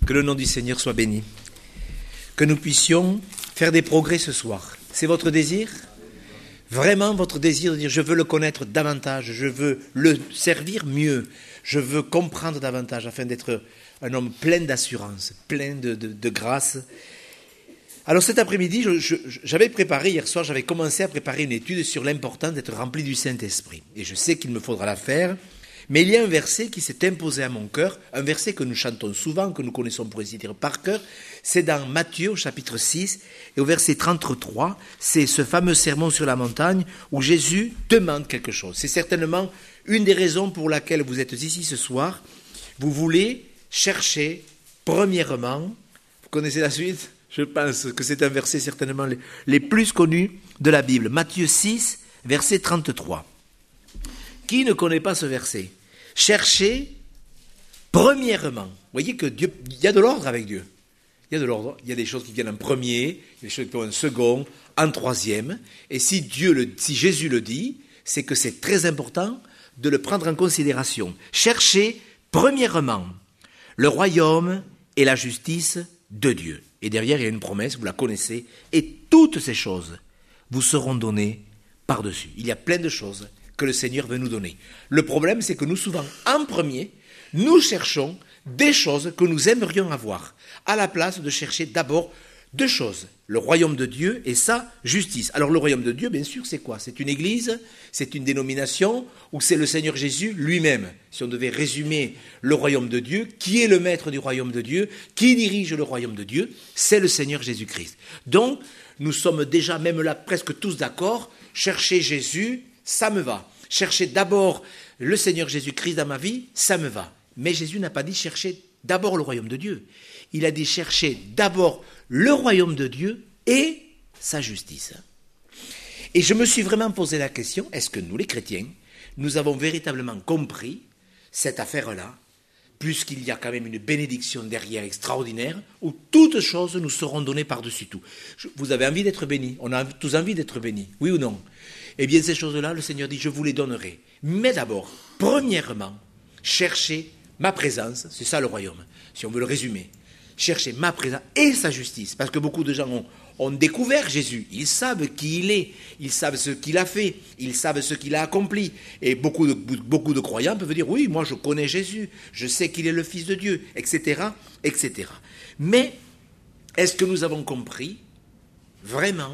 Que le nom du Seigneur soit béni. Que nous puissions faire des progrès ce soir. C'est votre désir ? Vraiment votre désir de dire je veux le connaître davantage, je veux le servir mieux, je veux comprendre davantage afin d'être un homme plein d'assurance, plein de grâce. Alors cet après-midi, j'avais préparé, hier soir, j'avais commencé à préparer une étude sur l'importance d'être rempli du Saint-Esprit. Et je sais qu'il me faudra la faire, mais il y a un verset qui s'est imposé à mon cœur, un verset que nous chantons souvent, que nous connaissons pour ainsi dire par cœur, c'est dans Matthieu au chapitre 6 et au verset 33, c'est ce fameux sermon sur la montagne où Jésus demande quelque chose. C'est certainement une des raisons pour laquelle vous êtes ici ce soir. Vous voulez chercher, premièrement, vous connaissez la suite ? Je pense que c'est un verset certainement les plus connus de la Bible. Matthieu 6, verset 33. Qui ne connaît pas ce verset ? Cherchez premièrement. Vous voyez que Dieu, il y a de l'ordre avec Dieu. Il y a de l'ordre. Il y a des choses qui viennent en premier, des choses qui viennent en second, en troisième. Et si Jésus le dit, c'est que c'est très important de le prendre en considération. Cherchez premièrement le royaume et la justice de Dieu. Et derrière, il y a une promesse, vous la connaissez, et toutes ces choses vous seront données par-dessus. Il y a plein de choses que le Seigneur veut nous donner. Le problème, c'est que nous, souvent, en premier, nous cherchons des choses que nous aimerions avoir, à la place de chercher d'abord deux choses, le royaume de Dieu et sa justice. Alors le royaume de Dieu, bien sûr, c'est quoi ? C'est une église, c'est une dénomination, ou c'est le Seigneur Jésus lui-même ? Si on devait résumer le royaume de Dieu, qui est le maître du royaume de Dieu, qui dirige le royaume de Dieu ? C'est le Seigneur Jésus-Christ. Donc, nous sommes déjà, même là, presque tous d'accord, chercher Jésus, ça me va. Chercher d'abord le Seigneur Jésus-Christ dans ma vie, ça me va. Mais Jésus n'a pas dit chercher d'abord le royaume de Dieu. Il a dit chercher d'abord le royaume de Dieu et sa justice. Et je me suis vraiment posé la question, est-ce que nous les chrétiens, nous avons véritablement compris cette affaire-là, puisqu'il y a quand même une bénédiction derrière extraordinaire, où toutes choses nous seront données par-dessus tout. Vous avez envie d'être bénis, on a tous envie d'être bénis, oui ou non ? Eh bien ces choses-là, le Seigneur dit, je vous les donnerai. Mais d'abord, premièrement, cherchez ma présence, c'est ça le royaume, si on veut le résumer. Cherchez ma présence et sa justice. Parce que beaucoup de gens ont découvert Jésus. Ils savent qui il est. Ils savent ce qu'il a fait. Ils savent ce qu'il a accompli. Et beaucoup de croyants peuvent dire, oui, moi je connais Jésus. Je sais qu'il est le Fils de Dieu, etc., etc. Mais est-ce que nous avons compris vraiment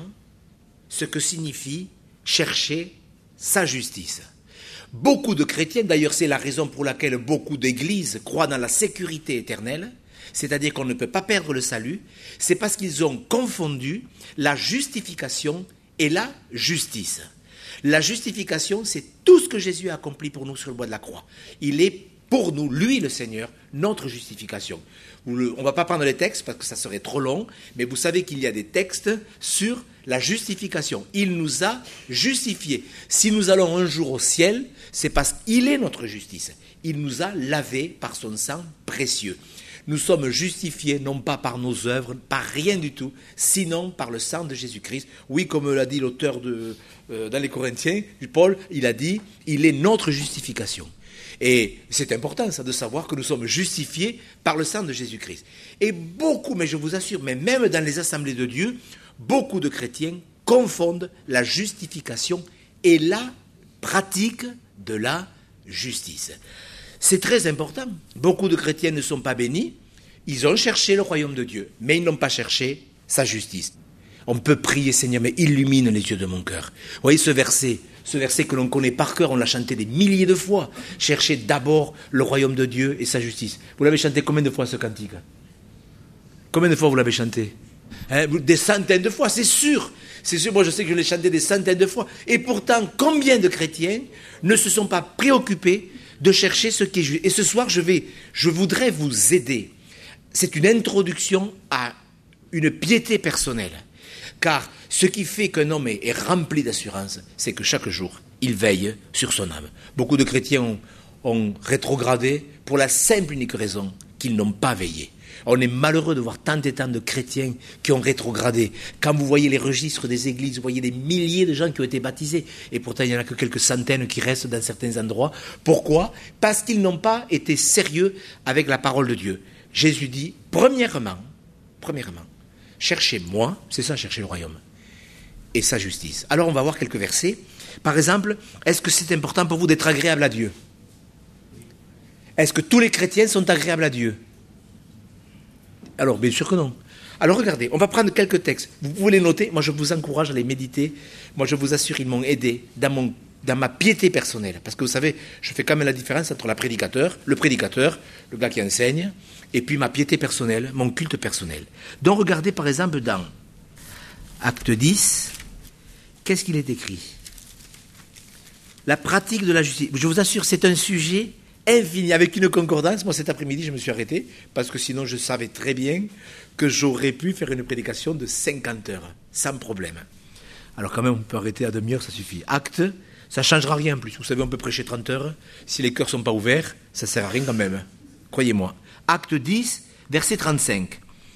ce que signifie chercher sa justice ? Beaucoup de chrétiens, d'ailleurs c'est la raison pour laquelle beaucoup d'églises croient dans la sécurité éternelle, c'est-à-dire qu'on ne peut pas perdre le salut, c'est parce qu'ils ont confondu la justification et la justice. La justification, c'est tout ce que Jésus a accompli pour nous sur le bois de la croix. Il est pour nous, lui le Seigneur, notre justification. On ne va pas prendre les textes parce que ça serait trop long, mais vous savez qu'il y a des textes sur la justification. Il nous a justifiés. Si nous allons un jour au ciel, c'est parce qu'il est notre justice. Il nous a lavés par son sang précieux. Nous sommes justifiés non pas par nos œuvres, par rien du tout, sinon par le sang de Jésus-Christ. Oui, comme l'a dit l'auteur dans les Corinthiens, Paul, il a dit, il est notre justification. Et c'est important ça de savoir que nous sommes justifiés par le sang de Jésus-Christ. Et beaucoup, mais je vous assure, mais même dans les assemblées de Dieu, beaucoup de chrétiens confondent la justification et la pratique de la justice. C'est très important. Beaucoup de chrétiens ne sont pas bénis. Ils ont cherché le royaume de Dieu, mais ils n'ont pas cherché sa justice. On peut prier, Seigneur, mais illumine les yeux de mon cœur. Vous voyez ce verset que l'on connaît par cœur, on l'a chanté des milliers de fois. Cherchez d'abord le royaume de Dieu et sa justice. Vous l'avez chanté combien de fois ce cantique ? Combien de fois vous l'avez chanté ? Des centaines de fois, c'est sûr. C'est sûr, moi je sais que je l'ai chanté des centaines de fois. Et pourtant, combien de chrétiens ne se sont pas préoccupés de chercher ce qui est juste ? Et ce soir, je voudrais vous aider. C'est une introduction à une piété personnelle. Car ce qui fait qu'un homme est rempli d'assurance, c'est que chaque jour, il veille sur son âme. Beaucoup de chrétiens ont rétrogradé pour la simple et unique raison qu'ils n'ont pas veillé. On est malheureux de voir tant et tant de chrétiens qui ont rétrogradé. Quand vous voyez les registres des églises, vous voyez des milliers de gens qui ont été baptisés. Et pourtant, il n'y en a que quelques centaines qui restent dans certains endroits. Pourquoi ? Parce qu'ils n'ont pas été sérieux avec la parole de Dieu. Jésus dit, premièrement, cherchez moi, c'est ça, chercher le royaume, et sa justice. Alors on va voir quelques versets. Par exemple, est-ce que c'est important pour vous d'être agréable à Dieu ? Est-ce que tous les chrétiens sont agréables à Dieu ? Alors, bien sûr que non. Alors regardez, on va prendre quelques textes. Vous pouvez les noter. Moi, je vous encourage à les méditer. Moi, je vous assure, ils m'ont aidé dans ma piété personnelle. Parce que vous savez, je fais quand même la différence entre le prédicateur, le gars qui enseigne, et puis ma piété personnelle, mon culte personnel. Donc regardez par exemple dans Acte 10, qu'est-ce qu'il est écrit ? La pratique de la justice. Je vous assure, c'est un sujet infini, avec une concordance. Moi, cet après-midi, je me suis arrêté, parce que sinon, je savais très bien que j'aurais pu faire une prédication de 50 heures, sans problème. Alors quand même, on peut arrêter à demi-heure, ça suffit. Acte, ça ne changera rien en plus. Vous savez, on peut prêcher 30 heures. Si les cœurs ne sont pas ouverts, ça ne sert à rien quand même. Croyez-moi. Acte 10, verset 35.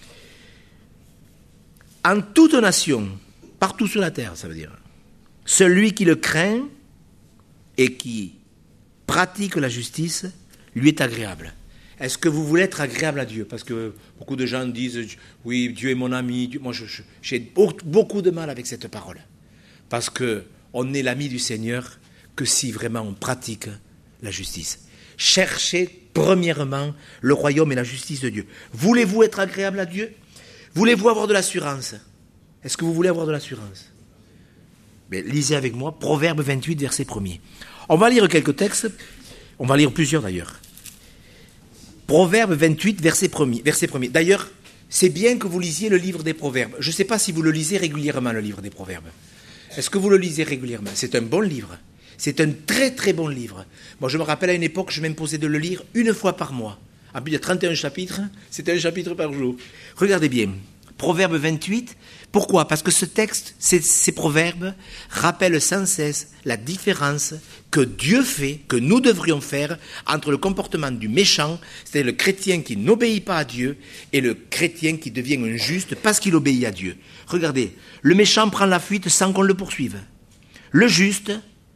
En toute nation, partout sur la terre, ça veut dire, celui qui le craint et qui pratique la justice, lui est agréable. Est-ce que vous voulez être agréable à Dieu ? Parce que beaucoup de gens disent, oui, Dieu est mon ami. Moi, j'ai beaucoup de mal avec cette parole. Parce qu'on n'est l'ami du Seigneur que si vraiment on pratique la justice. Cherchez premièrement le royaume et la justice de Dieu. Voulez-vous être agréable à Dieu ? Voulez-vous avoir de l'assurance ? Est-ce que vous voulez avoir de l'assurance ? Mais lisez avec moi Proverbe 28, verset 1er. On va lire quelques textes, on va lire plusieurs d'ailleurs. Proverbe 28, verset 1er. D'ailleurs, c'est bien que vous lisiez le livre des Proverbes. Je ne sais pas si vous le lisez régulièrement, le livre des Proverbes. Est-ce que vous le lisez régulièrement ? C'est un bon livre. C'est un très très bon livre. Moi, je me rappelle à une époque, je m'imposais de le lire une fois par mois. En plus, il y a 31 chapitres, c'était un chapitre par jour. Regardez bien, Proverbe 28, pourquoi ? Parce que ce texte, ces proverbes, rappellent sans cesse la différence que Dieu fait, que nous devrions faire, entre le comportement du méchant, c'est-à-dire le chrétien qui n'obéit pas à Dieu, et le chrétien qui devient un juste parce qu'il obéit à Dieu. Regardez, le méchant prend la fuite sans qu'on le poursuive. Le juste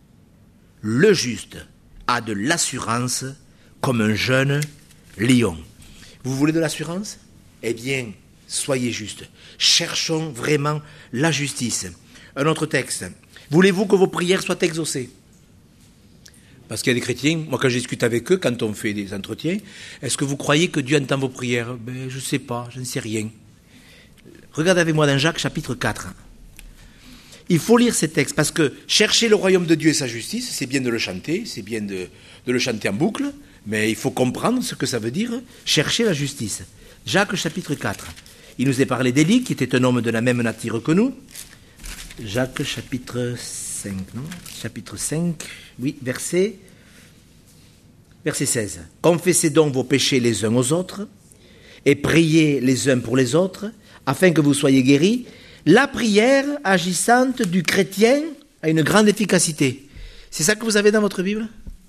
a de l'assurance comme un jeune lion. Vous voulez de l'assurance ? Eh bien, soyez juste. Cherchons vraiment la justice. Un autre texte. Voulez-vous que vos prières soient exaucées ? Parce qu'il y a des chrétiens, moi quand je discute avec eux, quand on fait des entretiens, est-ce que vous croyez que Dieu entend vos prières ? Je ne sais pas, je ne sais rien. Regardez avec moi dans Jacques chapitre 4. Il faut lire ces textes parce que chercher le royaume de Dieu et sa justice, c'est bien de le chanter, c'est bien de le chanter en boucle, mais il faut comprendre ce que ça veut dire, chercher la justice. Jacques chapitre 4. Il nous est parlé d'Élie, qui était un homme de la même nature que nous. Jacques chapitre 5, non ? Chapitre 5, oui, verset 16. Confessez donc vos péchés les uns aux autres et priez les uns pour les autres, afin que vous soyez guéris. La prière agissante du chrétien a une grande efficacité. C'est ça que vous avez dans votre Bible ?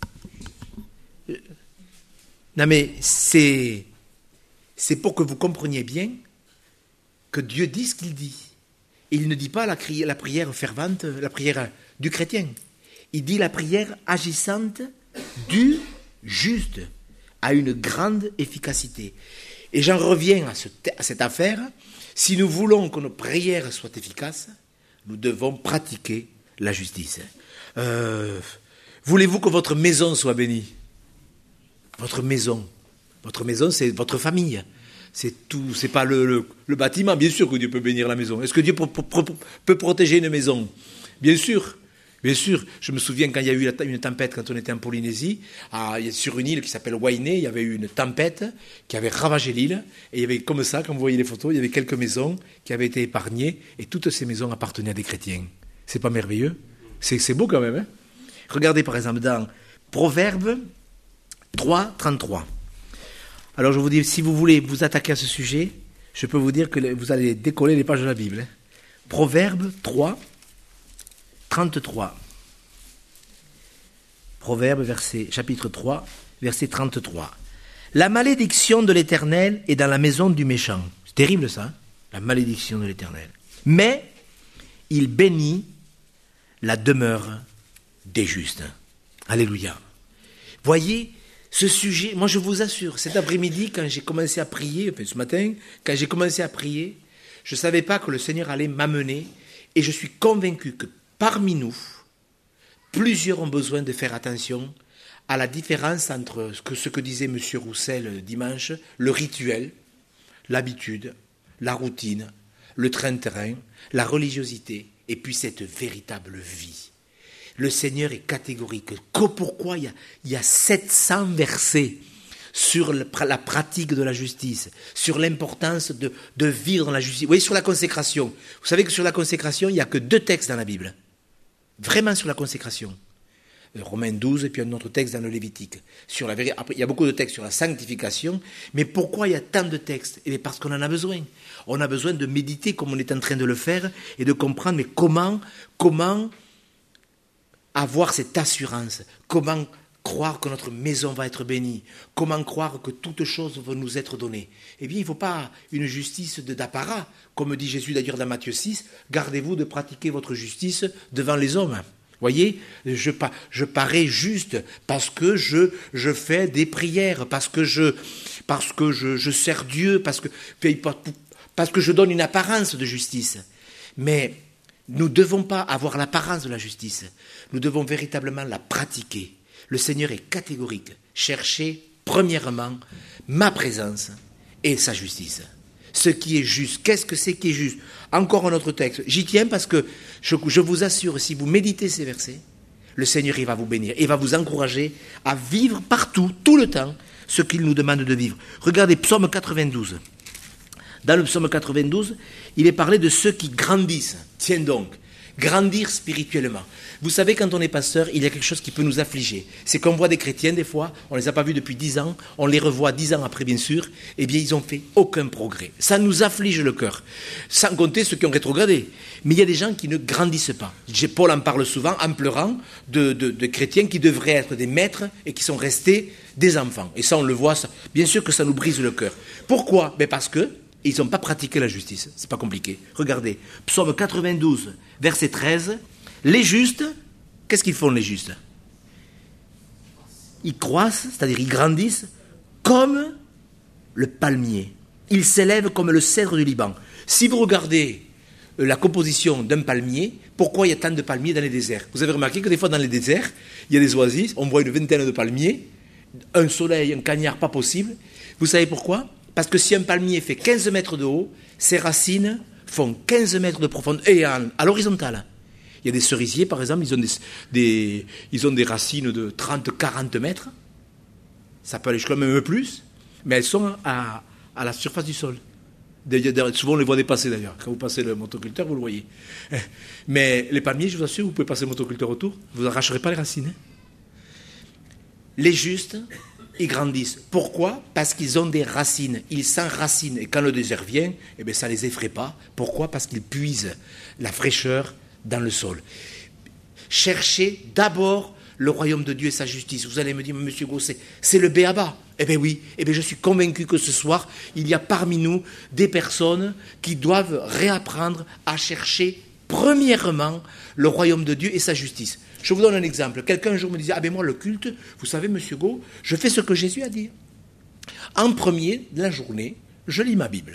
Non mais c'est pour que vous compreniez bien que Dieu dit ce qu'il dit. Il ne dit pas la prière fervente, la prière du chrétien. Il dit la prière agissante du juste a une grande efficacité. Et j'en reviens à cette affaire. Si nous voulons que nos prières soient efficaces, nous devons pratiquer la justice. Voulez-vous que votre maison soit bénie ? Votre maison, c'est votre famille. C'est tout, c'est pas le bâtiment. Bien sûr que Dieu peut bénir la maison. Est-ce que Dieu peut protéger une maison ? Bien sûr. Bien sûr, je me souviens quand il y a eu une tempête, quand on était en Polynésie, sur une île qui s'appelle Wainé, il y avait eu une tempête qui avait ravagé l'île, et il y avait comme ça, comme vous voyez les photos, il y avait quelques maisons qui avaient été épargnées, et toutes ces maisons appartenaient à des chrétiens. C'est pas merveilleux ? C'est beau quand même, hein ? Regardez par exemple dans Proverbe 3, 33. Alors je vous dis, si vous voulez vous attaquer à ce sujet, je peux vous dire que vous allez décoller les pages de la Bible. Hein. Proverbe 3, 33. Proverbe chapitre 3, verset 33. La malédiction de l'Éternel est dans la maison du méchant. C'est terrible ça, hein, la malédiction de l'Éternel. Mais il bénit la demeure des justes. Alléluia. Voyez, ce sujet, moi je vous assure, cet après-midi, quand j'ai commencé à prier, enfin ce matin, quand j'ai commencé à prier, je ne savais pas que le Seigneur allait m'amener, et je suis convaincu que parmi nous, plusieurs ont besoin de faire attention à la différence entre ce que disait M. Roussel dimanche, le rituel, l'habitude, la routine, le train-train, la religiosité, et puis cette véritable vie. Le Seigneur est catégorique. Pourquoi il y a 700 versets sur la pratique de la justice, sur l'importance de vivre dans la justice. Vous voyez, sur la consécration. Vous savez que sur la consécration, il n'y a que 2 textes dans la Bible. Vraiment sur la consécration. Romains 12 et puis un autre texte dans le Lévitique. Après, il y a beaucoup de textes sur la sanctification, mais pourquoi il y a tant de textes? Eh bien parce qu'on en a besoin. On a besoin de méditer comme on est en train de le faire et de comprendre mais comment avoir cette assurance, comment croire que notre maison va être bénie, comment croire que toutes choses vont nous être données. Eh bien, il ne faut pas une justice d'apparat, comme dit Jésus d'ailleurs dans Matthieu 6, gardez-vous de pratiquer votre justice devant les hommes. Voyez, je parais juste parce que je fais des prières, parce que je sers Dieu, parce que je donne une apparence de justice. Mais nous ne devons pas avoir l'apparence de la justice. Nous devons véritablement la pratiquer. Le Seigneur est catégorique. Cherchez premièrement ma présence et sa justice. Ce qui est juste. Qu'est-ce que c'est qui est juste? Encore un autre texte. J'y tiens parce que je vous assure, si vous méditez ces versets, le Seigneur il va vous bénir et va vous encourager à vivre partout, tout le temps, ce qu'il nous demande de vivre. Regardez Psaume 92. Dans le Psaume 92, il est parlé de ceux qui grandissent. Tiens donc, grandir spirituellement. Vous savez, quand on est pasteur, il y a quelque chose qui peut nous affliger. C'est qu'on voit des chrétiens, des fois, on ne les a pas vus depuis 10 ans, on les revoit 10 ans après, bien sûr, eh bien, ils n'ont fait aucun progrès. Ça nous afflige le cœur, sans compter ceux qui ont rétrogradé. Mais il y a des gens qui ne grandissent pas. Paul en parle souvent, en pleurant, de chrétiens qui devraient être des maîtres et qui sont restés des enfants. Et ça, on le voit, ça, bien sûr que ça nous brise le cœur. Pourquoi? Parce que ils n'ont pas pratiqué la justice. C'est pas compliqué. Regardez, Psaume 92, verset 13. Les justes, qu'est-ce qu'ils font les justes? Ils croissent, c'est-à-dire ils grandissent comme le palmier. Ils s'élèvent comme le cèdre du Liban. Si vous regardez la composition d'un palmier, pourquoi il y a tant de palmiers dans les déserts? Vous avez remarqué que des fois dans les déserts, il y a des oasis, on voit une vingtaine de palmiers, un soleil, un cagnard pas possible. Vous savez pourquoi? Parce que si un palmier fait 15 mètres de haut, ses racines font 15 mètres de profondeur et à l'horizontale. Il y a des cerisiers, par exemple, ils ont des racines de 30-40 mètres. Ça peut aller jusqu'à même plus, mais elles sont à la surface du sol. Souvent, on les voit dépasser d'ailleurs. Quand vous passez le motoculteur, vous le voyez. Mais les palmiers, je vous assure, vous pouvez passer le motoculteur autour, vous n'arracherez pas les racines. Hein. Les justes, ils grandissent. Pourquoi? Parce qu'ils ont des racines. Ils s'enracinent. Et quand le désert vient, eh bien, ça ne les effraie pas. Pourquoi? Parce qu'ils puisent la fraîcheur dans le sol. Cherchez d'abord le royaume de Dieu et sa justice. Vous allez me dire, Monsieur Gosset, c'est le b.a.-ba. Eh bien oui, je suis convaincu que ce soir, il y a parmi nous des personnes qui doivent réapprendre à chercher premièrement le royaume de Dieu et sa justice. Je vous donne un exemple. Quelqu'un un jour me disait, moi le culte, vous savez Monsieur Go, je fais ce que Jésus a dit. En premier de la journée, je lis ma Bible.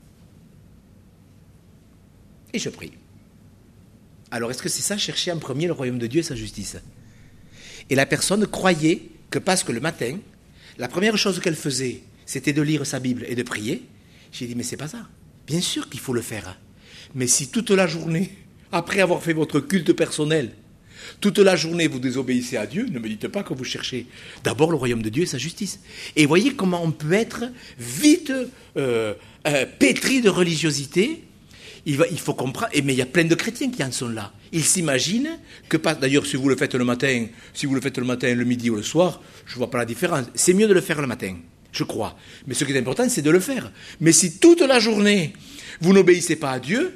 Et je prie. Alors est-ce que c'est ça, chercher en premier le royaume de Dieu et sa justice? Et la personne croyait que parce que le matin, la première chose qu'elle faisait, c'était de lire sa Bible et de prier. J'ai dit, mais c'est pas ça. Bien sûr qu'il faut le faire. Mais si toute la journée, après avoir fait votre culte personnel, toute la journée vous désobéissez à Dieu, ne me dites pas que vous cherchez d'abord le royaume de Dieu et sa justice. Et voyez comment on peut être vite pétri de religiosité. Il faut comprendre, mais il y a plein de chrétiens qui en sont là. Ils s'imaginent que, d'ailleurs, si vous le faites le matin, le midi ou le soir, je ne vois pas la différence. C'est mieux de le faire le matin, je crois. Mais ce qui est important, c'est de le faire. Mais si toute la journée, vous n'obéissez pas à Dieu,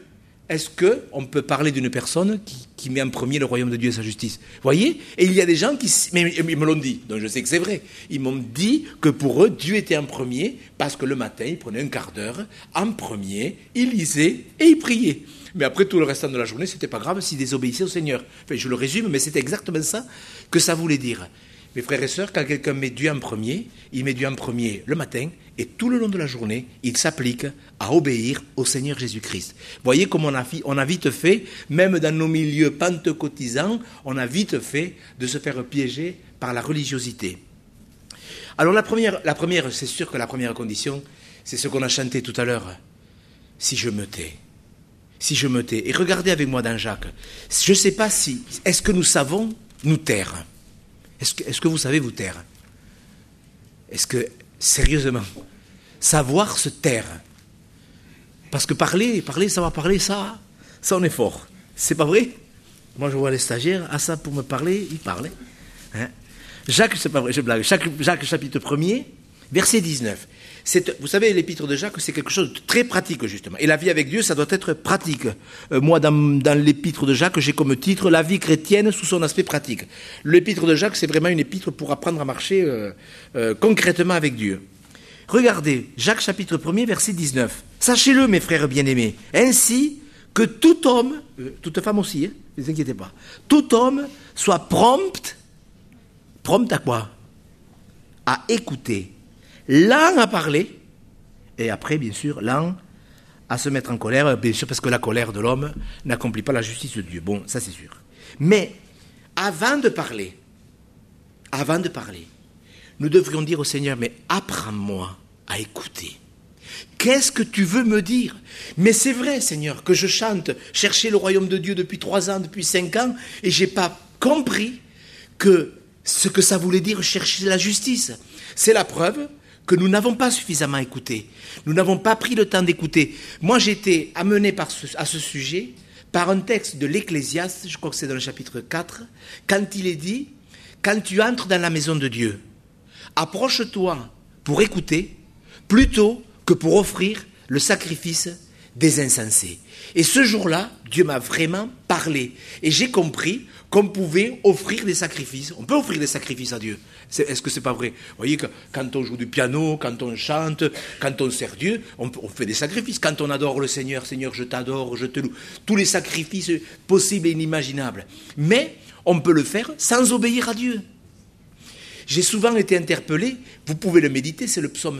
est-ce qu'on peut parler d'une personne qui met en premier le royaume de Dieu et sa justice? Vous voyez? Et il y a des gens mais ils me l'ont dit, donc je sais que c'est vrai. Ils m'ont dit que pour eux, Dieu était en premier, parce que le matin, ils prenaient un quart d'heure, en premier, ils lisaient et ils priaient. Mais après, tout le restant de la journée, c'était pas grave s'ils désobéissaient au Seigneur. Enfin, je le résume, mais c'est exactement ça que ça voulait dire. Mes frères et sœurs, quand quelqu'un met Dieu en premier, il met Dieu en premier le matin, et tout le long de la journée, il s'applique à obéir au Seigneur Jésus-Christ. Voyez comme on a vite fait, même dans nos milieux pentecôtisants, on a vite fait de se faire piéger par la religiosité. Alors la première, c'est sûr que la première condition, c'est ce qu'on a chanté tout à l'heure. Si je me tais. Si je me tais. Et regardez avec moi dans Jacques. Je ne sais pas si... Est-ce que nous savons nous taire? Est-ce que vous savez vous taire? Est-ce que, sérieusement, savoir se taire? Parce que parler, savoir parler, ça on est fort. C'est pas vrai? Moi, je vois les stagiaires, ça pour me parler, ils parlent. Hein? Jacques, c'est pas vrai, je blague. Jacques chapitre 1er, verset 19. Vous savez, l'épître de Jacques, c'est quelque chose de très pratique, justement. Et la vie avec Dieu, ça doit être pratique. Moi, dans l'épître de Jacques, j'ai comme titre « La vie chrétienne sous son aspect pratique ». L'épître de Jacques, c'est vraiment une épître pour apprendre à marcher concrètement avec Dieu. Regardez, Jacques chapitre 1er, verset 19. « Sachez-le, mes frères bien-aimés, ainsi que tout homme, toute femme aussi, ne vous inquiétez pas, tout homme soit prompt à quoi? À écouter. Lent à parler, et après, bien sûr, lent à se mettre en colère, bien sûr, parce que la colère de l'homme n'accomplit pas la justice de Dieu. Bon, ça c'est sûr. Mais, avant de parler, nous devrions dire au Seigneur, mais apprends-moi à écouter. Qu'est-ce que tu veux me dire? Mais c'est vrai, Seigneur, que je chante « Chercher le royaume de Dieu » depuis 3 ans, depuis 5 ans, et je n'ai pas compris que ce que ça voulait dire chercher la justice. C'est la preuve que nous n'avons pas suffisamment écouté. Nous n'avons pas pris le temps d'écouter. Moi, j'ai été amené à ce sujet par un texte de l'Ecclésiaste, je crois que c'est dans le chapitre 4, quand il est dit, quand tu entres dans la maison de Dieu, approche-toi pour écouter, plutôt que pour offrir le sacrifice des insensés. Et ce jour-là, Dieu m'a vraiment parlé. Et j'ai compris qu'on pouvait offrir des sacrifices. On peut offrir des sacrifices à Dieu. Est-ce que c'est pas vrai? Vous voyez que quand on joue du piano, quand on chante, quand on sert Dieu, on fait des sacrifices. Quand on adore le Seigneur, Seigneur, je t'adore, je te loue. Tous les sacrifices possibles et inimaginables. Mais on peut le faire sans obéir à Dieu. J'ai souvent été interpellé, vous pouvez le méditer, c'est le psaume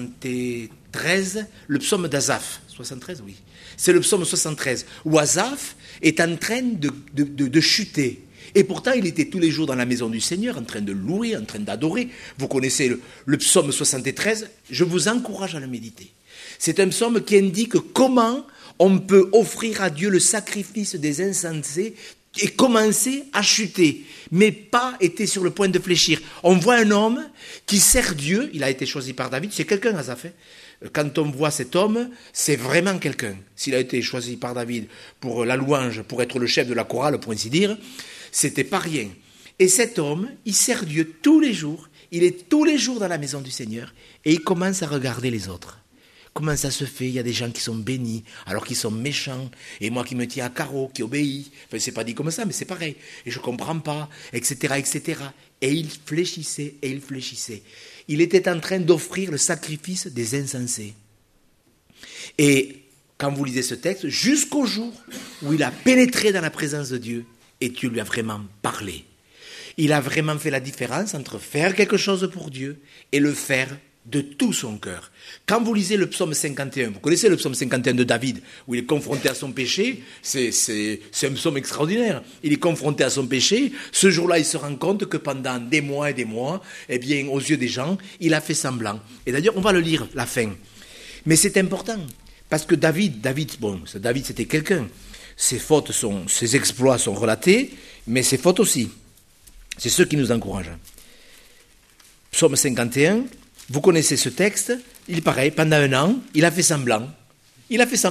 73, le psaume d'Asaph. 73, oui. C'est le psaume 73, où Asaph est en train de chuter. Et pourtant, il était tous les jours dans la maison du Seigneur, en train de louer, en train d'adorer. Vous connaissez le psaume 73, je vous encourage à le méditer. C'est un psaume qui indique comment on peut offrir à Dieu le sacrifice des insensés et commencer à chuter, mais pas été sur le point de fléchir. On voit un homme qui sert Dieu, il a été choisi par David, c'est quelqu'un, Asaph. Quand on voit cet homme, c'est vraiment quelqu'un. S'il a été choisi par David pour la louange, pour être le chef de la chorale, pour ainsi dire, c'était pas rien. Et cet homme, il sert Dieu tous les jours, il est tous les jours dans la maison du Seigneur, et il commence à regarder les autres. Comment ça se fait? Il y a des gens qui sont bénis, alors qu'ils sont méchants, et moi qui me tiens à carreau, qui obéis. Enfin, c'est pas dit comme ça, mais c'est pareil. Et je comprends pas, etc., etc. Et il fléchissait, et il fléchissait. Il était en train d'offrir le sacrifice des insensés. Et quand vous lisez ce texte, jusqu'au jour où il a pénétré dans la présence de Dieu, et Dieu lui a vraiment parlé. Il a vraiment fait la différence entre faire quelque chose pour Dieu et le faire de tout son cœur. Quand vous lisez le psaume 51, vous connaissez le psaume 51 de David, où il est confronté à son péché, c'est un psaume extraordinaire. Il est confronté à son péché, ce jour-là il se rend compte que pendant des mois et des mois, eh bien, aux yeux des gens, il a fait semblant. Et d'ailleurs, on va le lire, la fin. Mais c'est important, parce que David c'était quelqu'un. Ses exploits sont relatés, mais ses fautes aussi. C'est ce qui nous encourage. Psaume 51, vous connaissez ce texte, il est pareil, pendant 1 an, il a fait semblant. Il avait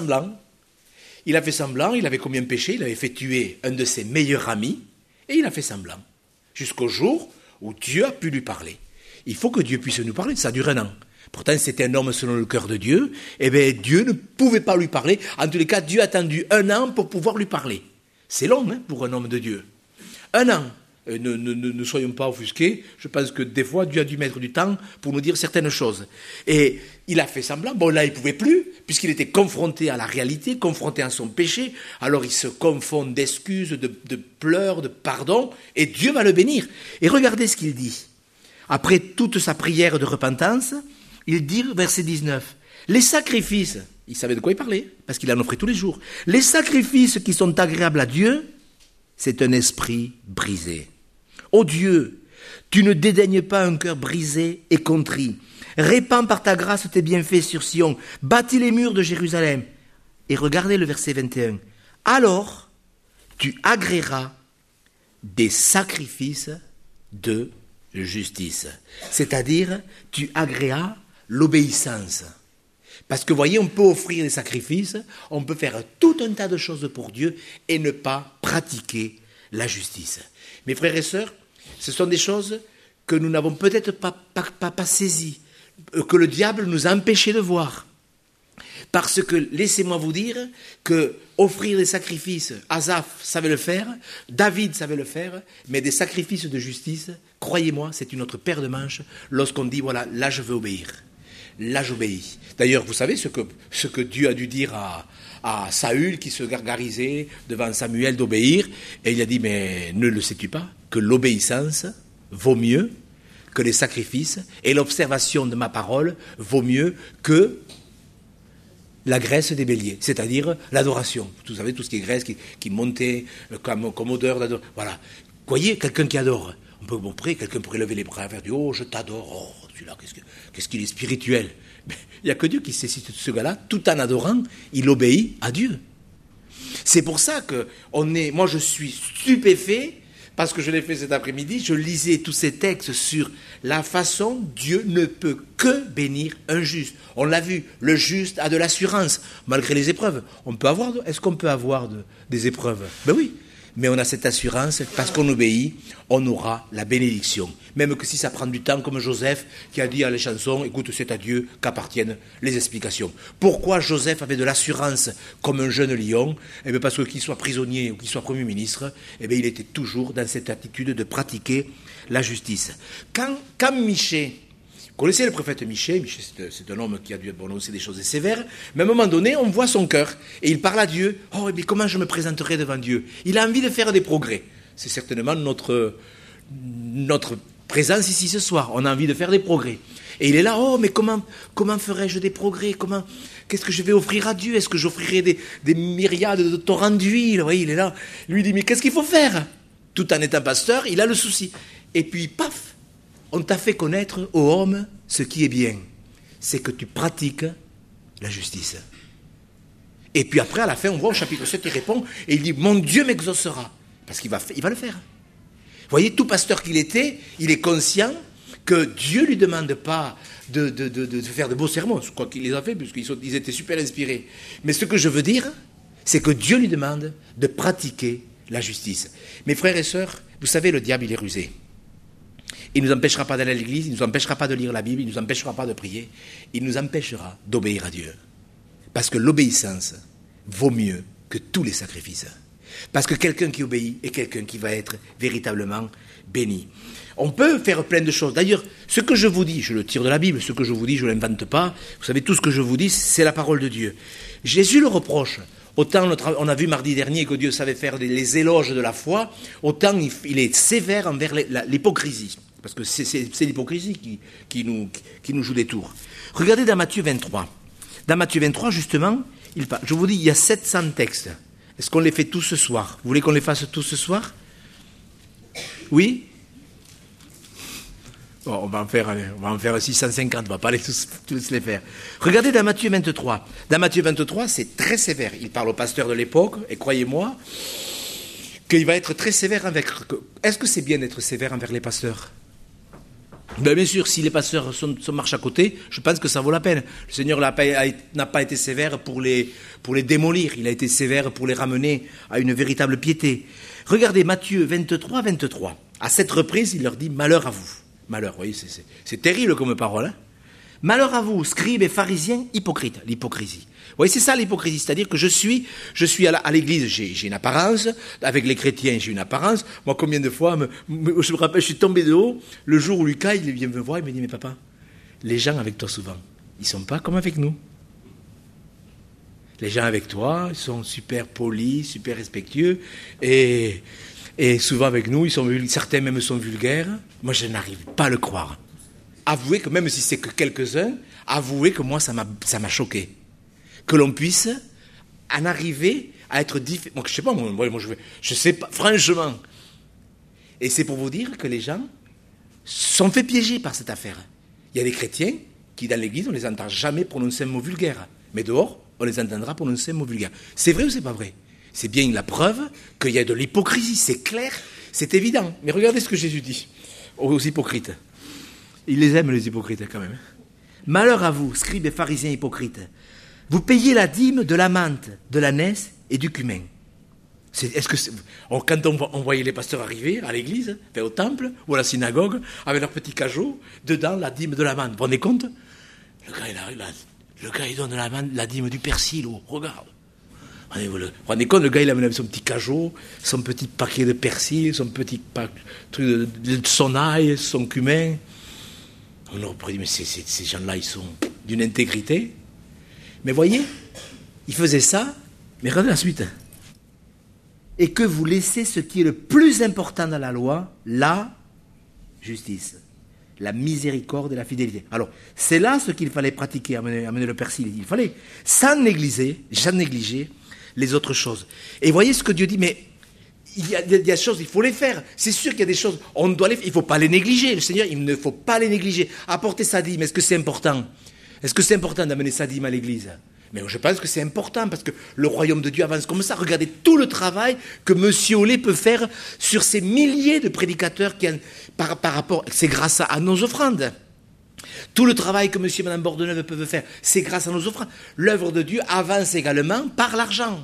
commis un péché, il avait fait tuer un de ses meilleurs amis, et il a fait semblant. Jusqu'au jour où Dieu a pu lui parler. Il faut que Dieu puisse nous parler, ça dure 1 an. Pourtant, c'était un homme selon le cœur de Dieu. Eh bien, Dieu ne pouvait pas lui parler. En tous les cas, Dieu a attendu 1 an pour pouvoir lui parler. C'est long, pour un homme de Dieu. 1 an. Ne soyons pas offusqués. Je pense que des fois, Dieu a dû mettre du temps pour nous dire certaines choses. Et il a fait semblant. Bon, là, il ne pouvait plus, puisqu'il était confronté à la réalité, confronté à son péché. Alors, il se confond d'excuses, de pleurs, de pardon, et Dieu va le bénir. Et regardez ce qu'il dit. Après toute sa prière de repentance, il dit, verset 19, « Les sacrifices, il savait de quoi il parlait, parce qu'il en offrait tous les jours, les sacrifices qui sont agréables à Dieu, c'est un esprit brisé. Ô Dieu, tu ne dédaignes pas un cœur brisé et contrit. Répands par ta grâce tes bienfaits sur Sion, bâtis les murs de Jérusalem. » Et regardez le verset 21. « Alors, tu agréeras des sacrifices de justice. » C'est-à-dire, tu agréas l'obéissance. Parce que, voyez, on peut offrir des sacrifices, on peut faire tout un tas de choses pour Dieu et ne pas pratiquer la justice. Mes frères et sœurs, ce sont des choses que nous n'avons peut-être pas saisies, que le diable nous a empêchés de voir. Parce que, laissez-moi vous dire, que offrir des sacrifices, Asaph savait le faire, David savait le faire, mais des sacrifices de justice, croyez-moi, c'est une autre paire de manches lorsqu'on dit, voilà, là je veux obéir. Là j'obéis. D'ailleurs, vous savez ce que Dieu a dû dire à Saül qui se gargarisait devant Samuel d'obéir, et il a dit, mais ne le sais-tu pas, que l'obéissance vaut mieux que les sacrifices, et l'observation de ma parole vaut mieux que la graisse des béliers, c'est-à-dire l'adoration. Vous savez, tout ce qui est graisse, qui montait comme odeur d'adoration. Voilà. Voyez, quelqu'un qui adore. Quelqu'un pourrait lever les bras vers Dieu. Oh, je t'adore. Oh, celui-là, qu'est-ce qu'il est spirituel. Mais il n'y a que Dieu qui sait si ce gars-là, tout en adorant, il obéit à Dieu. C'est pour ça que moi je suis stupéfait, parce que je l'ai fait cet après-midi, je lisais tous ces textes sur la façon Dieu ne peut que bénir un juste. On l'a vu, le juste a de l'assurance, malgré les épreuves. Est-ce qu'on peut avoir des épreuves? Ben oui. Mais on a cette assurance, parce qu'on obéit, on aura la bénédiction. Même que si ça prend du temps, comme Joseph, qui a dit à les chansons, écoute, c'est à Dieu qu'appartiennent les explications. Pourquoi Joseph avait de l'assurance comme un jeune lion? Eh bien parce que qu'il soit prisonnier ou qu'il soit Premier ministre, eh bien il était toujours dans cette attitude de pratiquer la justice. Quand Michée, vous connaissez le prophète Michée, c'est un homme qui a dû prononcer des choses sévères, mais à un moment donné, on voit son cœur, et il parle à Dieu. Oh, mais comment je me présenterai devant Dieu? Il a envie de faire des progrès. C'est certainement notre présence ici ce soir. On a envie de faire des progrès. Et il est là, oh, mais comment ferai-je des progrès? Qu'est-ce que je vais offrir à Dieu? Est-ce que j'offrirai des myriades de torrents d'huile? Oui, il est là. Lui dit, mais qu'est-ce qu'il faut faire? Tout en étant pasteur, il a le souci. Et puis, paf! On t'a fait connaître, ô homme, ce qui est bien. C'est que tu pratiques la justice. Et puis après, à la fin, on voit au chapitre 7, il répond, et il dit, mon Dieu m'exaucera. Parce qu'il va le faire. Vous voyez, tout pasteur qu'il était, il est conscient que Dieu ne lui demande pas de faire de beaux sermons, je crois qu'il les a fait, puisqu'ils étaient super inspirés. Mais ce que je veux dire, c'est que Dieu lui demande de pratiquer la justice. Mes frères et sœurs, vous savez, le diable, il est rusé. Il ne nous empêchera pas d'aller à l'église, il ne nous empêchera pas de lire la Bible, il ne nous empêchera pas de prier, il nous empêchera d'obéir à Dieu. Parce que l'obéissance vaut mieux que tous les sacrifices. Parce que quelqu'un qui obéit est quelqu'un qui va être véritablement béni. On peut faire plein de choses. D'ailleurs, ce que je vous dis, je le tire de la Bible, ce que je vous dis, je ne l'invente pas. Vous savez, tout ce que je vous dis, c'est la parole de Dieu. Jésus le reproche. Autant on a vu mardi dernier que Dieu savait faire les éloges de la foi, autant il est sévère envers l'hypocrisie. Parce que c'est l'hypocrisie qui nous joue des tours. Regardez dans Matthieu 23. Dans Matthieu 23, justement, je vous dis, il y a 700 textes. Est-ce qu'on les fait tous ce soir? Vous voulez qu'on les fasse tous ce soir? Oui? Bon, on va en faire 650, on ne va pas tous les faire. Regardez dans Matthieu 23. Dans Matthieu 23, c'est très sévère. Il parle aux pasteurs de l'époque, et croyez-moi, qu'il va être très sévère avec... Est-ce que c'est bien d'être sévère envers les pasteurs? Bien sûr, si les pasteurs marchent à côté, je pense que ça vaut la peine. Le Seigneur n'a pas été sévère pour les démolir, il a été sévère pour les ramener à une véritable piété. Regardez Matthieu 23, 23. À cette reprise, il leur dit « Malheur à vous ». Malheur, oui, c'est terrible comme parole. Hein. Malheur à vous, scribes et pharisiens, hypocrites. L'hypocrisie. Vous voyez, c'est ça l'hypocrisie. C'est-à-dire que je suis à l'église, j'ai une apparence. Avec les chrétiens, j'ai une apparence. Moi, combien de fois, je me rappelle, je suis tombé de haut le jour où Lucas, il vient me voir, il me dit, mais papa, les gens avec toi souvent, ils sont pas comme avec nous. Les gens avec toi, ils sont super polis, super respectueux. Et souvent avec nous, certains même sont vulgaires. Moi, je n'arrive pas à le croire. Avouez que, même si c'est que quelques-uns, avouez que moi, ça m'a choqué. Que l'on puisse en arriver à être différent. Moi, je sais pas, je sais pas, franchement. Et c'est pour vous dire que les gens sont fait piéger par cette affaire. Il y a des chrétiens qui, dans l'église, on ne les entend jamais prononcer un mot vulgaire. Mais dehors, on les entendra prononcer un mot vulgaire. C'est vrai ou c'est pas vrai? C'est bien la preuve qu'il y a de l'hypocrisie. C'est clair, c'est évident. Mais regardez ce que Jésus dit aux hypocrites. Il les aime, les hypocrites, quand même. Malheur à vous, scribes et pharisiens hypocrites. Vous payez la dîme de la menthe, de l'ânesse et du cumin. Quand on voyait les pasteurs arriver à l'église, au temple ou à la synagogue, avec leur petit cajot, dedans la dîme de la menthe. Vous vous rendez compte? Le gars, il donne la dîme du persil. Oh, regarde. Vous vous rendez compte, le gars, il amène son petit cajot, son petit paquet de persil, son petit truc de son ail, son cumin. On aurait dit, mais ces gens-là, ils sont d'une intégrité. Mais voyez, ils faisaient ça, mais regardez la suite. Et que vous laissez ce qui est le plus important dans la loi, la justice, la miséricorde et la fidélité. Alors, c'est là ce qu'il fallait pratiquer, amener le persil. Il fallait, sans négliger les autres choses. Et voyez ce que Dieu dit, mais il y a des choses, il faut les faire. C'est sûr qu'il y a des choses, on doit les faire, il ne faut pas les négliger. Le Seigneur, il ne faut pas les négliger. Apporter sa dîme, est-ce que c'est important? Est-ce que c'est important d'amener sa dîme à l'église? Mais je pense que c'est important parce que le royaume de Dieu avance comme ça. Regardez tout le travail que M. Olé peut faire sur ces milliers de prédicateurs par rapport. C'est grâce à nos offrandes. Tout le travail que M. et Mme Bordeneuve peuvent faire, c'est grâce à nos offrandes. L'œuvre de Dieu avance également par l'argent.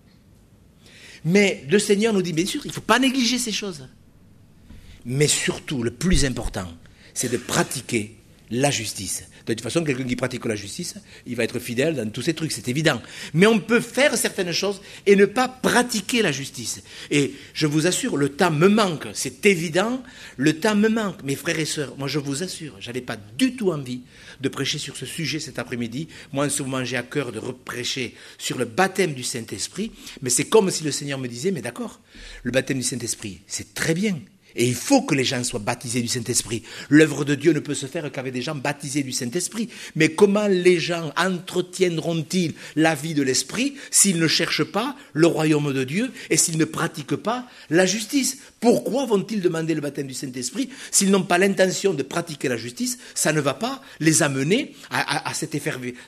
Mais le Seigneur nous dit, bien sûr, il ne faut pas négliger ces choses. Mais surtout, le plus important, c'est de pratiquer la justice. De toute façon, quelqu'un qui pratique la justice, il va être fidèle dans tous ces trucs, c'est évident. Mais on peut faire certaines choses et ne pas pratiquer la justice. Et je vous assure, le temps me manque, c'est évident, le temps me manque. Mes frères et sœurs, moi je vous assure, je n'avais pas du tout envie de prêcher sur ce sujet cet après-midi. Moi, en ce moment, j'ai à cœur de prêcher sur le baptême du Saint-Esprit. Mais c'est comme si le Seigneur me disait, mais d'accord, le baptême du Saint-Esprit, c'est très bien. Et il faut que les gens soient baptisés du Saint-Esprit. L'œuvre de Dieu ne peut se faire qu'avec des gens baptisés du Saint-Esprit. Mais comment les gens entretiendront-ils la vie de l'Esprit s'ils ne cherchent pas le royaume de Dieu et s'ils ne pratiquent pas la justice? Pourquoi vont-ils demander le baptême du Saint-Esprit s'ils n'ont pas l'intention de pratiquer la justice? Ça ne va pas les amener à cette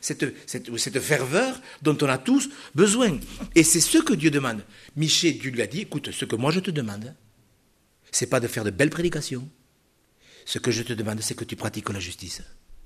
ferveur dont on a tous besoin. Et c'est ce que Dieu demande. Michée, Dieu lui a dit, écoute, ce que moi je te demande, c'est pas de faire de belles prédications. Ce que je te demande, c'est que tu pratiques la justice.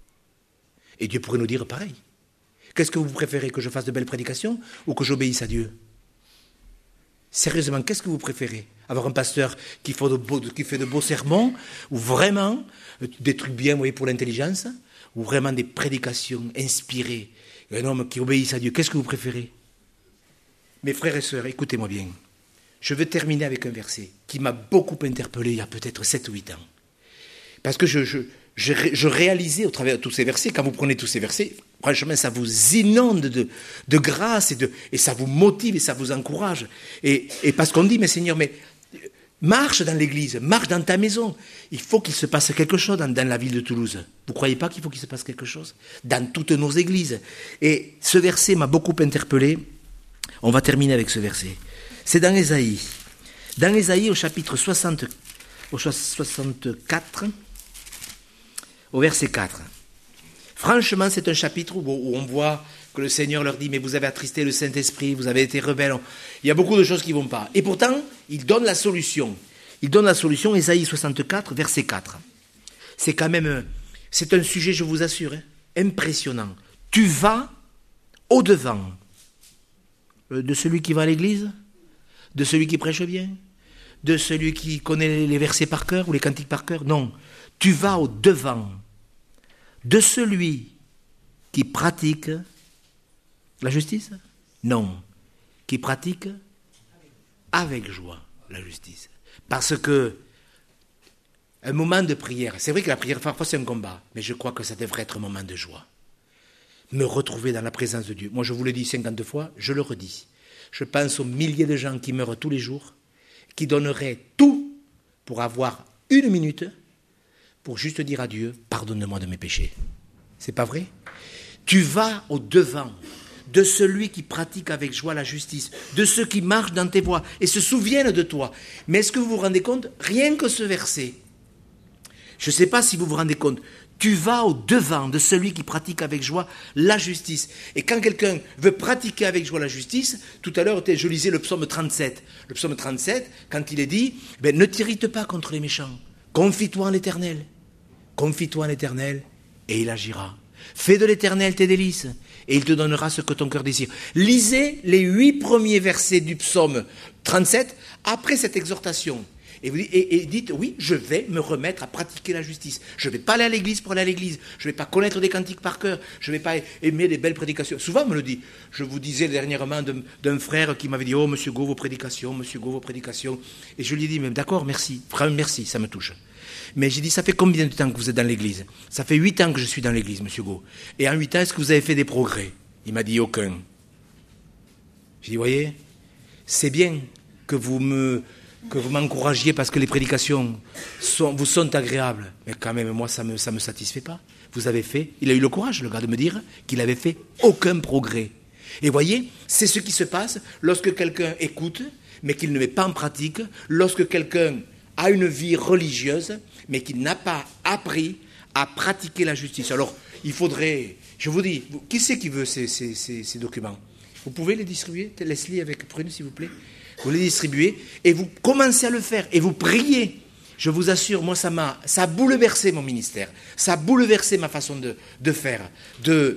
Et Dieu pourrait nous dire pareil. Qu'est-ce que vous préférez, que je fasse de belles prédications ou que j'obéisse à Dieu? Sérieusement, qu'est-ce que vous préférez? Avoir un pasteur qui fait de beaux sermons, ou vraiment des trucs bien, vous voyez, pour l'intelligence, ou vraiment des prédications inspirées, un homme qui obéisse à Dieu? Qu'est-ce que vous préférez? Mes frères et sœurs, écoutez-moi bien. Je veux terminer avec un verset qui m'a beaucoup interpellé il y a peut-être 7 ou 8 ans. Parce que je réalisais au travers de tous ces versets, quand vous prenez tous ces versets, franchement, ça vous inonde de grâce et ça vous motive et ça vous encourage. Et parce qu'on dit, mais Seigneur, mais marche dans l'église, marche dans ta maison. Il faut qu'il se passe quelque chose dans la ville de Toulouse. Vous ne croyez pas qu'il faut qu'il se passe quelque chose? Dans toutes nos églises. Et ce verset m'a beaucoup interpellé. On va terminer avec ce verset. C'est dans Ésaïe. Dans Ésaïe, au chapitre 64, au verset 4. Franchement, c'est un chapitre où on voit que le Seigneur leur dit, mais vous avez attristé le Saint-Esprit, vous avez été rebelles. Il y a beaucoup de choses qui ne vont pas. Et pourtant, il donne la solution. Il donne la solution, Ésaïe 64, verset 4. C'est quand même, c'est un sujet, je vous assure, impressionnant. Tu vas au-devant de celui qui va à l'église, de celui qui prêche bien, de celui qui connaît les versets par cœur ou les cantiques par cœur. Non, tu vas au-devant de celui qui pratique la justice? Non. Qui pratique avec joie la justice. Parce que un moment de prière, c'est vrai que la prière, parfois c'est un combat, mais je crois que ça devrait être un moment de joie. Me retrouver dans la présence de Dieu. Moi, je vous le dis 50 fois, je le redis. Je pense aux milliers de gens qui meurent tous les jours, qui donneraient tout pour avoir 1 minute pour juste dire à Dieu, pardonne-moi de mes péchés. C'est pas vrai? Tu vas au-devant de celui qui pratique avec joie la justice, de ceux qui marchent dans tes voies et se souviennent de toi. Mais est-ce que vous vous rendez compte? Rien que ce verset, je ne sais pas si vous vous rendez compte, tu vas au-devant de celui qui pratique avec joie la justice. Et quand quelqu'un veut pratiquer avec joie la justice, tout à l'heure, je lisais le psaume 37. Le psaume 37, quand il est dit, ne t'irrite pas contre les méchants, confie-toi en l'Éternel. Confie-toi en l'Éternel et il agira. Fais de l'Éternel tes délices et il te donnera ce que ton cœur désire. Lisez les 8 premiers versets du psaume 37 après cette exhortation. Et dites, oui, je vais me remettre à pratiquer la justice. Je ne vais pas aller à l'église pour aller à l'église. Je ne vais pas connaître des cantiques par cœur. Je ne vais pas aimer les belles prédications. Souvent, on me le dit. Je vous disais dernièrement d'un frère qui m'avait dit, oh, monsieur Go, vos prédications, monsieur Go, vos prédications. Et je lui ai dit, mais d'accord, merci. Vraiment, merci, ça me touche. Mais j'ai dit, ça fait combien de temps que vous êtes dans l'église? Ça fait 8 ans que je suis dans l'église, monsieur Go. Et en 8 ans, est-ce que vous avez fait des progrès? Il m'a dit, aucun. J'ai dit, voyez, c'est bien que vous m'encouragiez parce que les prédications vous sont agréables. Mais quand même, moi, ça me satisfait pas. Vous avez fait, il a eu le courage, le gars, de me dire qu'il avait fait aucun progrès. Et voyez, c'est ce qui se passe lorsque quelqu'un écoute, mais qu'il ne met pas en pratique, lorsque quelqu'un a une vie religieuse, mais qu'il n'a pas appris à pratiquer la justice. Alors, il faudrait, je vous dis, qui c'est qui veut ces documents? Vous pouvez les distribuer, Leslie avec Prune, s'il vous plaît. Vous les distribuez et vous commencez à le faire et vous priez. Je vous assure, moi, ça a bouleversé mon ministère. Ça a bouleversé ma façon de faire, de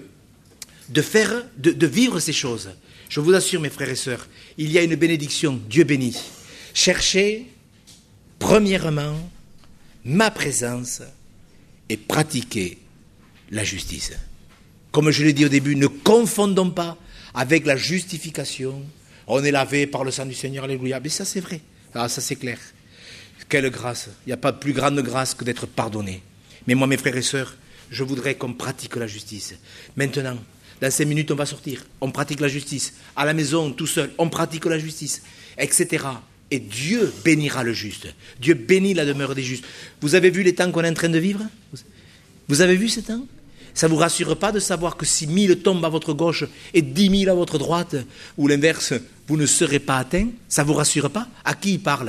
vivre ces choses. Je vous assure, mes frères et sœurs, il y a une bénédiction, Dieu bénit. Cherchez, premièrement, ma présence et pratiquez la justice. Comme je l'ai dit au début, ne confondons pas avec la justification. On est lavé par le sang du Seigneur, alléluia. Mais ça, c'est vrai. Ah, ça, c'est clair. Quelle grâce. Il n'y a pas de plus grande grâce que d'être pardonné. Mais moi, mes frères et sœurs, je voudrais qu'on pratique la justice. Maintenant, dans 5 minutes, on va sortir. On pratique la justice. À la maison, tout seul, on pratique la justice, etc. Et Dieu bénira le juste. Dieu bénit la demeure des justes. Vous avez vu les temps qu'on est en train de vivre? Vous avez vu ces temps? Ça ne vous rassure pas de savoir que si 1000 tombent à votre gauche et 10 000 à votre droite, ou l'inverse, vous ne serez pas atteint? Ça ne vous rassure pas? À qui il parle?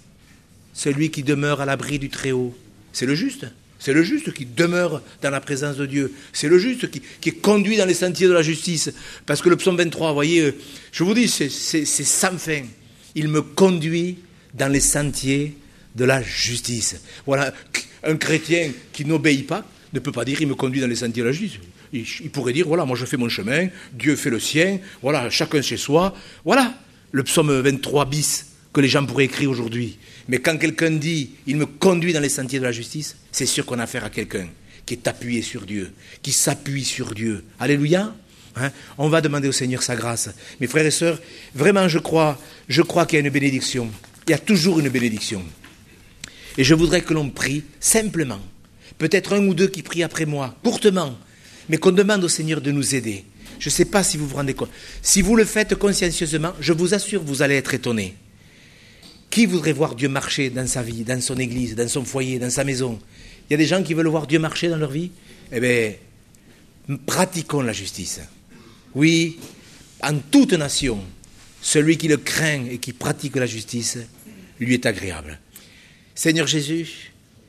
Celui qui demeure à l'abri du Très-Haut. C'est le juste. C'est le juste qui demeure dans la présence de Dieu. C'est le juste qui est conduit dans les sentiers de la justice. Parce que le psaume 23, vous voyez, je vous dis, c'est sans fin. Il me conduit dans les sentiers de la justice. Voilà, un chrétien qui n'obéit pas ne peut pas dire il me conduit dans les sentiers de la justice. Il pourrait dire, voilà, moi je fais mon chemin, Dieu fait le sien, voilà, chacun chez soi. Voilà, le psaume 23 bis que les gens pourraient écrire aujourd'hui. Mais quand quelqu'un dit, il me conduit dans les sentiers de la justice, c'est sûr qu'on a affaire à quelqu'un qui est appuyé sur Dieu, qui s'appuie sur Dieu. Alléluia. Hein? On va demander au Seigneur sa grâce. Mes frères et sœurs, vraiment je crois qu'il y a une bénédiction. Il y a toujours une bénédiction. Et je voudrais que l'on prie simplement. Peut-être 1 ou 2 qui prient après moi, courtement, mais qu'on demande au Seigneur de nous aider. Je ne sais pas si vous vous rendez compte. Si vous le faites consciencieusement, je vous assure, vous allez être étonnés. Qui voudrait voir Dieu marcher dans sa vie, dans son église, dans son foyer, dans sa maison? Il y a des gens qui veulent voir Dieu marcher dans leur vie? Eh bien, pratiquons la justice. Oui, en toute nation, celui qui le craint et qui pratique la justice, lui est agréable. Seigneur Jésus,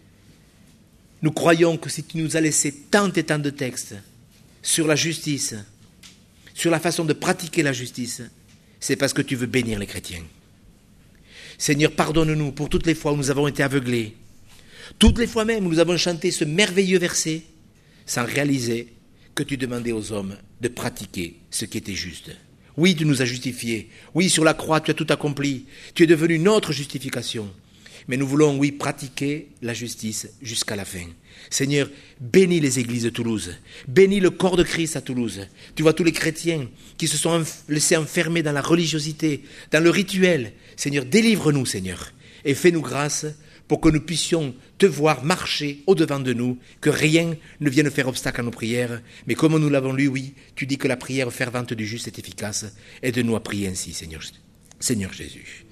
nous croyons que si tu nous as laissé tant et tant de textes sur la justice, sur la façon de pratiquer la justice, c'est parce que tu veux bénir les chrétiens. Seigneur, pardonne-nous pour toutes les fois où nous avons été aveuglés, toutes les fois même où nous avons chanté ce merveilleux verset sans réaliser que tu demandais aux hommes de pratiquer ce qui était juste. Oui, tu nous as justifiés. Oui, sur la croix, tu as tout accompli. Tu es devenu notre justification. mais nous voulons, oui, pratiquer la justice jusqu'à la fin. Seigneur, bénis les églises de Toulouse, bénis le corps de Christ à Toulouse. Tu vois tous les chrétiens qui se sont laissés enfermer dans la religiosité, dans le rituel. Seigneur, délivre-nous, Seigneur, et fais-nous grâce pour que nous puissions te voir marcher au-devant de nous, que rien ne vienne faire obstacle à nos prières. Mais comme nous l'avons lu, oui, tu dis que la prière fervente du juste est efficace. Aide-nous à prier ainsi, Seigneur Jésus.